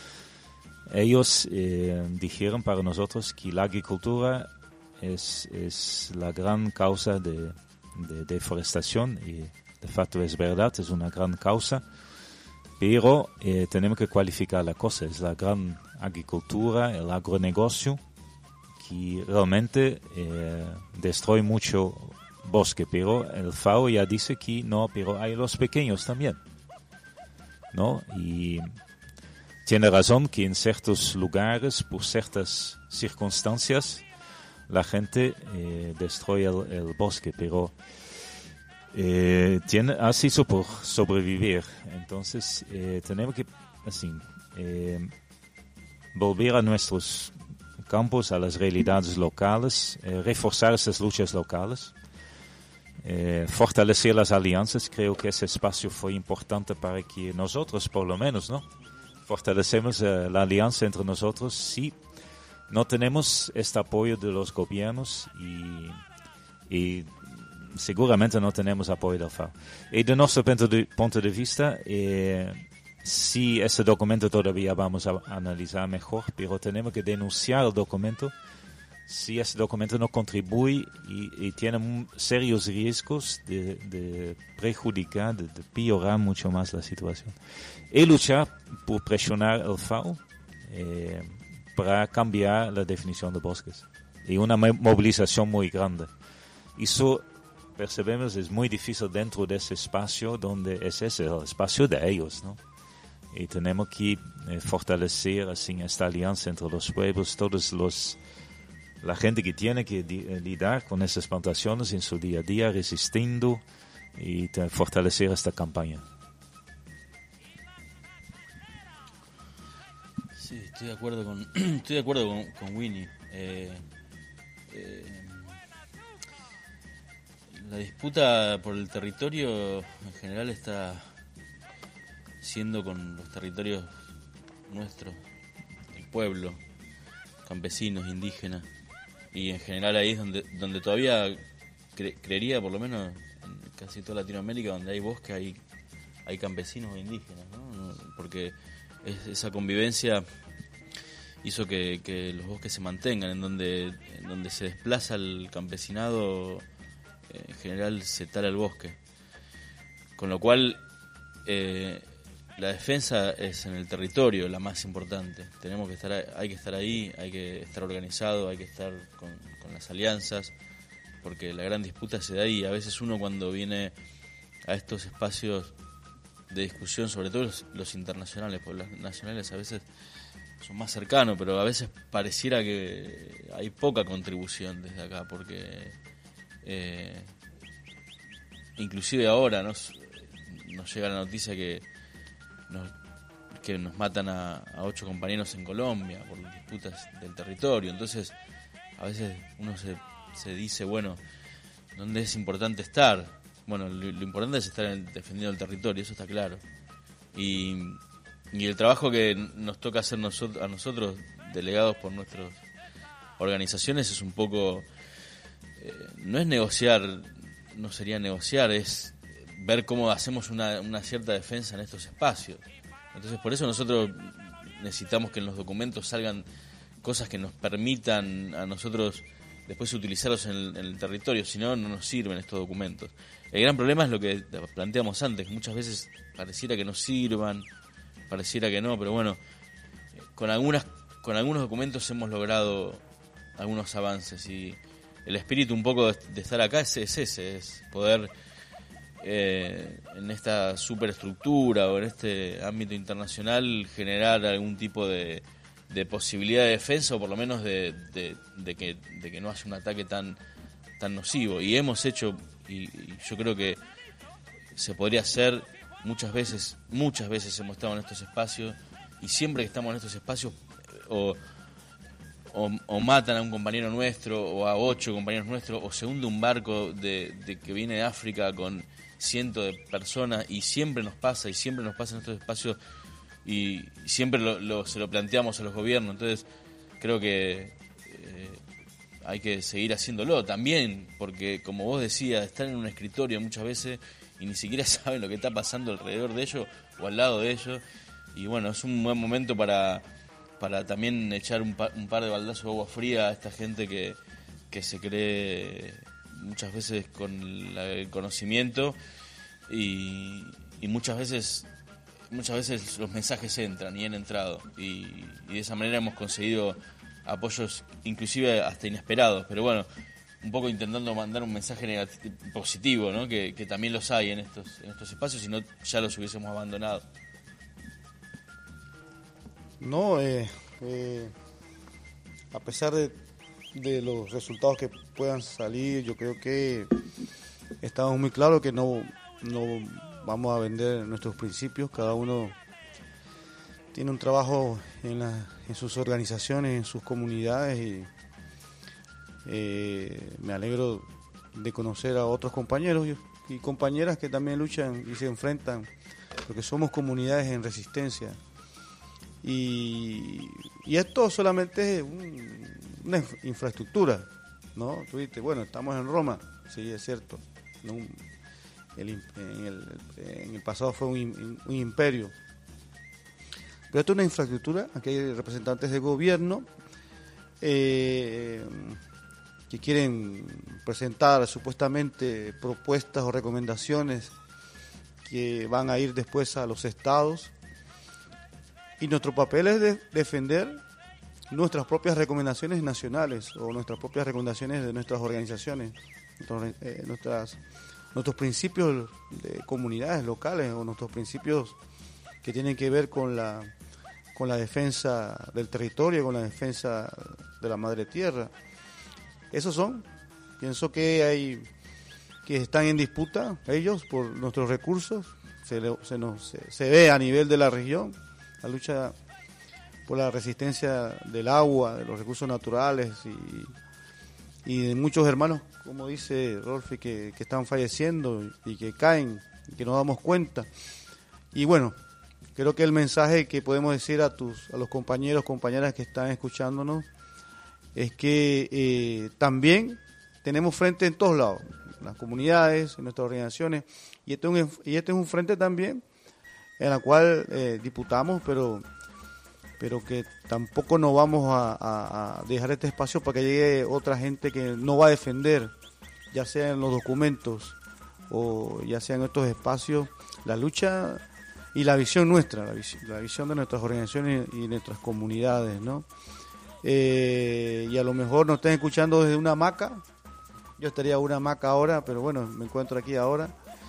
ellos eh, dijeron para nosotros que la agricultura es, es la gran causa de de deforestación, y de facto es verdad, es una gran causa, pero eh, tenemos que cualificar la cosa. Es la gran agricultura, el agronegocio, que realmente eh, destruye mucho bosque, pero el F A O ya dice que no, pero hay los pequeños también, ¿no? Y tiene razón que en ciertos lugares, por ciertas circunstancias, la gente eh, destruye el, el bosque, pero eh, tiene, ha sido por sobrevivir. Entonces eh, tenemos que así, eh, volver a nuestros campos, a las realidades locales, eh, reforzar esas luchas locales, eh, fortalecer las alianzas. Creo que ese espacio fue importante para que nosotros, por lo menos, ¿no?, fortalecemos eh, la alianza entre nosotros. Sí, no tenemos este apoyo de los gobiernos y, y seguramente no tenemos apoyo del F A O. Y de nuestro punto de, punto de vista, eh, sí, ese documento todavía vamos a analizar mejor, pero tenemos que denunciar el documento si ese documento no contribuye y, y tiene serios riesgos de, de perjudicar, de, de piorar mucho más la situación. Y luchar por presionar al F A O eh, para cambiar la definición de bosques. Y una movilización muy grande. Eso, percebemos, es muy difícil dentro de ese espacio donde es ese, el espacio de ellos, ¿no? Y tenemos que eh, fortalecer así esta alianza entre los pueblos, todos los, la gente que tiene que di, eh, lidiar con esas plantaciones en su día a día, resistiendo, y te, fortalecer esta campaña. Sí, estoy de acuerdo con estoy de acuerdo con, con Winnie. Eh, eh, la disputa por el territorio en general está siendo con los territorios nuestros, el pueblo, campesinos, indígenas, y en general ahí es donde donde todavía cre, creería, por lo menos en casi toda Latinoamérica, donde hay bosque, hay hay campesinos o indígenas, ¿no? Porque es, esa convivencia hizo que, que los bosques se mantengan, en donde en donde se desplaza el campesinado, eh, en general se tala el bosque, con lo cual eh, la defensa es en el territorio la más importante. Tenemos que estar, hay que estar ahí, hay que estar organizado, hay que estar con, con las alianzas, porque la gran disputa se da ahí. A veces uno, cuando viene a estos espacios de discusión, sobre todo los, los internacionales, porque los nacionales a veces son más cercanos, pero a veces pareciera que hay poca contribución desde acá, porque eh, inclusive ahora nos, nos llega la noticia que nos, que nos matan a, a ocho compañeros en Colombia por disputas del territorio. Entonces a veces uno se se dice, bueno, ¿dónde es importante estar? Bueno, lo, lo importante es estar en el, defendiendo el territorio, eso está claro. Y, y el trabajo que nos toca hacer nosotros, a nosotros, delegados por nuestras organizaciones, es un poco, eh, no es negociar, no sería negociar, es ver cómo hacemos una, una cierta defensa en estos espacios. Entonces, por eso nosotros necesitamos que en los documentos salgan cosas que nos permitan a nosotros después utilizarlos en el, en el territorio, si no, no nos sirven estos documentos. El gran problema es lo que planteamos antes, que muchas veces pareciera que no sirvan, pareciera que no, pero bueno, con algunas con algunos documentos hemos logrado algunos avances, y el espíritu un poco de, de estar acá es, es ese, es poder eh, en esta superestructura o en este ámbito internacional generar algún tipo de, de posibilidad de defensa, o por lo menos de, de, de, que, de que no haya un ataque tan, tan nocivo. Y hemos hecho, y, y yo creo que se podría hacer muchas veces, muchas veces hemos estado en estos espacios, y siempre que estamos en estos espacios o, o, o matan a un compañero nuestro o a ocho compañeros nuestros, o se hunde un barco de, de que viene de África con cientos de personas, y siempre nos pasa, y siempre nos pasa en estos espacios, y siempre lo, lo, se lo planteamos a los gobiernos. Entonces creo que eh, hay que seguir haciéndolo también, porque como vos decías, están en un escritorio muchas veces y ni siquiera saben lo que está pasando alrededor de ellos o al lado de ellos, y bueno, es un buen momento para, para también echar un, pa, un par de baldazos de agua fría a esta gente que, que se cree muchas veces con la, el conocimiento, y, y muchas veces muchas veces los mensajes entran y han entrado, y, y de esa manera hemos conseguido apoyos inclusive hasta inesperados, pero bueno, un poco intentando mandar un mensaje negativo, positivo, ¿no? Que, que también los hay en estos en estos espacios, si no ya los hubiésemos abandonado. No, eh, eh, a pesar de, de los resultados que puedan salir, yo creo que estamos muy claros que no, no vamos a vender nuestros principios. Cada uno tiene un trabajo en, la, en sus organizaciones, en sus comunidades, y eh, me alegro de conocer a otros compañeros y, y compañeras que también luchan y se enfrentan, porque somos comunidades en resistencia. Y, y esto solamente es un, una infraestructura, ¿no? Tú dices, bueno, estamos en Roma, sí, es cierto, ¿no? El, en, el, en el pasado fue un, un imperio, pero esto es una infraestructura. Aquí hay representantes del gobierno eh, que quieren presentar supuestamente propuestas o recomendaciones que van a ir después a los estados, y nuestro papel es de defender nuestras propias recomendaciones nacionales o nuestras propias recomendaciones de nuestras organizaciones, nuestras, eh, nuestras nuestros principios de comunidades locales, o nuestros principios que tienen que ver con la con la defensa del territorio, con la defensa de la madre tierra. Esos son, pienso que hay que están en disputa ellos por nuestros recursos. Se, le, se, nos, se, se ve a nivel de la región la lucha por la resistencia del agua, de los recursos naturales, y, y de muchos hermanos, como dice Rolfi, que, que están falleciendo y que caen, y que nos damos cuenta. Y bueno, creo que el mensaje que podemos decir a tus a los compañeros, compañeras que están escuchándonos, es que eh, también tenemos frente en todos lados, en las comunidades, en nuestras organizaciones, y este es un, y este es un frente también en la cual eh, disputamos, pero pero que tampoco nos vamos a, a, a dejar este espacio para que llegue otra gente que no va a defender, ya sea en los documentos o ya sea en estos espacios, la lucha y la visión nuestra, la, vis- la visión de nuestras organizaciones y nuestras comunidades, ¿no? Eh, y a lo mejor nos estén escuchando desde una hamaca. Yo estaría en una hamaca ahora, pero bueno, me encuentro aquí ahora.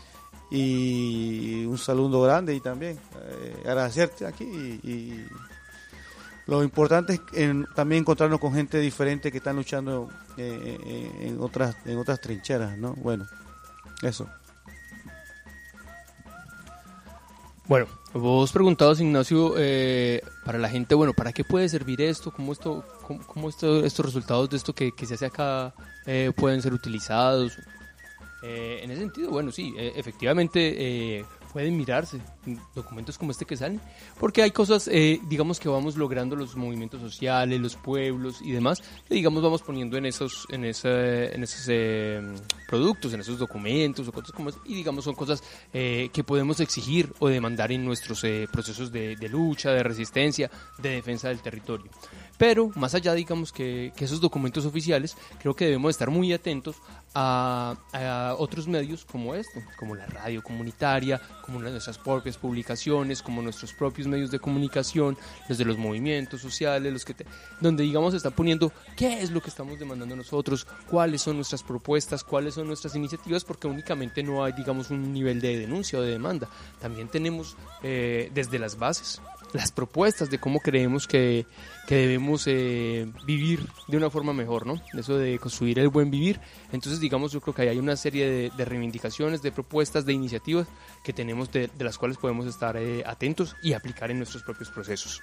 Y un saludo grande, y también eh, agradecerte aquí, y, y lo importante es en, también encontrarnos con gente diferente que están luchando eh, eh, en otras en otras trincheras, ¿no? Bueno, eso. Bueno, vos preguntabas, Ignacio, eh, para la gente, bueno, ¿para qué puede servir esto? ¿Cómo, esto, cómo, cómo esto, estos resultados de esto que, que se hace acá eh, pueden ser utilizados? Eh, en ese sentido, bueno, sí, eh, efectivamente eh, pueden mirarse documentos como este que salen, porque hay cosas, eh, digamos, que vamos logrando los movimientos sociales, los pueblos y demás, que digamos vamos poniendo en esos, en ese, en esos eh, productos, en esos documentos o cosas como eso, y digamos son cosas eh, que podemos exigir o demandar en nuestros eh, procesos de, de lucha, de resistencia, de defensa del territorio. Pero más allá, digamos, que, que esos documentos oficiales, creo que debemos estar muy atentos a, a otros medios como esto, como la radio comunitaria, como nuestras propias publicaciones, como nuestros propios medios de comunicación, los de los movimientos sociales, los que te, donde, digamos, están poniendo qué es lo que estamos demandando nosotros, cuáles son nuestras propuestas, cuáles son nuestras iniciativas, porque únicamente no hay, digamos, un nivel de denuncia o de demanda. También tenemos eh, desde las bases las propuestas de cómo creemos que, que debemos eh, vivir de una forma mejor, ¿no? Eso de construir el buen vivir. Entonces, digamos, yo creo que hay una serie de, de reivindicaciones, de propuestas, de iniciativas que tenemos, de, de las cuales podemos estar eh, atentos y aplicar en nuestros propios procesos.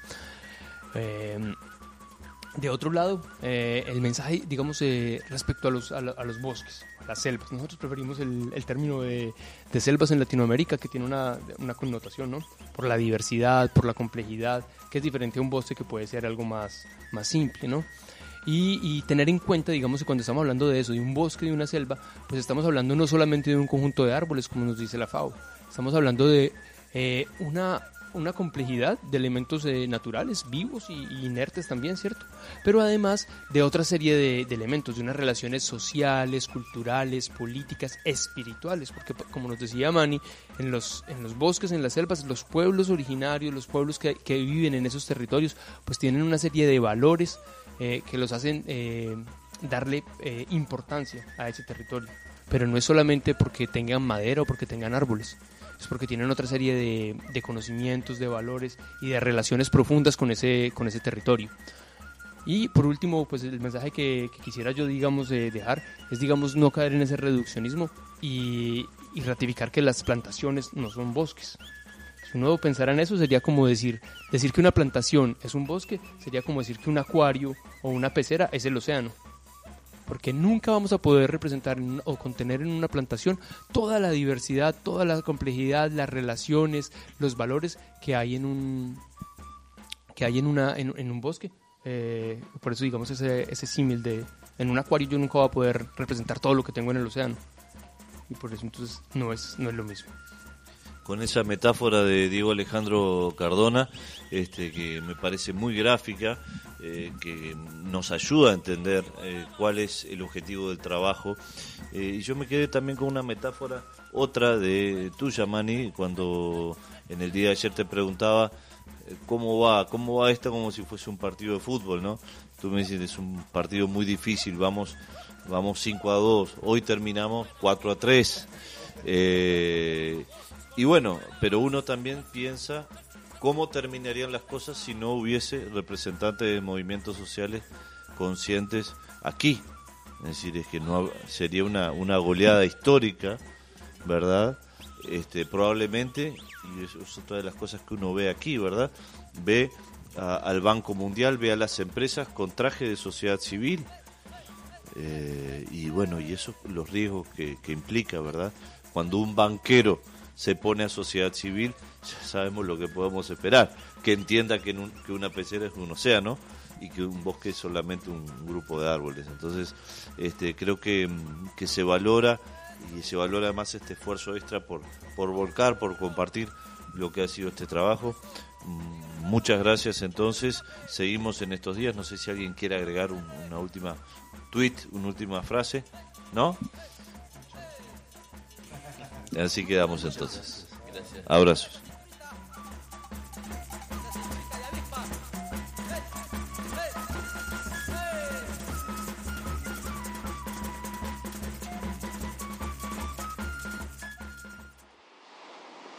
Eh, de otro lado, eh, el mensaje, digamos, eh, respecto a los, a, la, a los bosques, a las selvas. Nosotros preferimos el, el término de, de selvas en Latinoamérica, que tiene una, una connotación, ¿no? Por la diversidad, por la complejidad, que es diferente a un bosque que puede ser algo más, más simple, ¿no? Y, y tener en cuenta, digamos, que cuando estamos hablando de eso, de un bosque, de una selva, pues estamos hablando no solamente de un conjunto de árboles, como nos dice la FAO, estamos hablando de eh, una... una complejidad de elementos eh, naturales, vivos y, y inertes también, ¿cierto? Pero además de otra serie de, de elementos, de unas relaciones sociales, culturales, políticas, espirituales, porque como nos decía Manny, en los, en los bosques, en las selvas, los pueblos originarios, los pueblos que, que viven en esos territorios, pues tienen una serie de valores eh, que los hacen eh, darle eh, importancia a ese territorio. Pero no es solamente porque tengan madera o porque tengan árboles, es porque tienen otra serie de, de conocimientos, de valores y de relaciones profundas con ese, con ese territorio. Y por último, pues el mensaje que, que quisiera yo, digamos, eh, dejar es, digamos, no caer en ese reduccionismo y, y ratificar que las plantaciones no son bosques. Si uno pensara en eso, sería como decir, decir que una plantación es un bosque, sería como decir que un acuario o una pecera es el océano. Porque nunca vamos a poder representar en, o contener en una plantación toda la diversidad, toda la complejidad, las relaciones, los valores que hay en un que hay en una en, en un bosque. Eh, por eso, digamos, ese ese símil de en un acuario yo nunca voy a poder representar todo lo que tengo en el océano, y por eso entonces no es no es lo mismo. Con esa metáfora de Diego Alejandro Cardona, este, que me parece muy gráfica, eh, que nos ayuda a entender eh, cuál es el objetivo del trabajo. Eh, y yo me quedé también con una metáfora, otra de tuya, Manny, cuando en el día de ayer te preguntaba eh, cómo va, cómo va esto, como si fuese un partido de fútbol, ¿no? Tú me dices, es un partido muy difícil, vamos, vamos cinco a dos, hoy terminamos cuatro a tres. Eh, y bueno, pero uno también piensa cómo terminarían las cosas si no hubiese representantes de movimientos sociales conscientes aquí. Es decir, es que no sería una, una goleada histórica, ¿verdad? Este, probablemente, y eso es otra de las cosas que uno ve aquí, ¿verdad? Ve a, al Banco Mundial, ve a las empresas con traje de sociedad civil, eh, y bueno, y eso, los riesgos que, que implica, ¿verdad? Cuando un banquero se pone a sociedad civil, ya sabemos lo que podemos esperar, que entienda que, en un, que una pecera es un océano y que un bosque es solamente un grupo de árboles. Entonces, este, creo que, que se valora, y se valora además este esfuerzo extra por, por volcar, por compartir lo que ha sido este trabajo. Muchas gracias. Entonces, seguimos en estos días. No sé si alguien quiere agregar un, una última tweet, una última frase, ¿no? Así quedamos entonces. Gracias. Abrazos.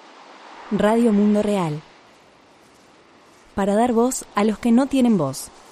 Radio Mundo Real. Para dar voz a los que no tienen voz.